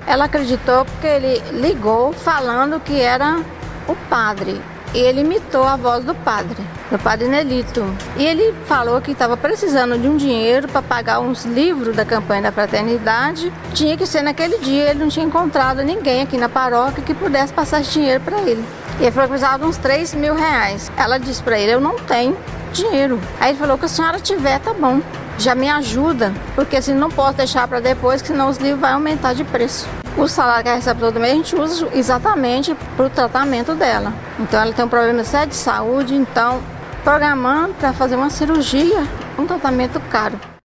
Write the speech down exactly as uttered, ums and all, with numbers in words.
Ela acreditou porque ele ligou falando que era o padre. E ele imitou a voz do padre, do padre Nelito. E ele falou que estava precisando de um dinheiro para pagar uns livros da campanha da fraternidade. Tinha que ser naquele dia, ele não tinha encontrado ninguém aqui na paróquia que pudesse passar esse dinheiro para ele. E ele falou que precisava de uns três mil reais. Ela disse para ele, eu não tenho dinheiro. Aí ele falou que a senhora tiver, tá bom. Já me ajuda, porque assim não posso deixar para depois, que senão os livros vão aumentar de preço. O salário que ela recebe todo mês a gente usa exatamente para o tratamento dela. Então ela tem um problema sério de saúde, então programando para fazer uma cirurgia, um tratamento caro.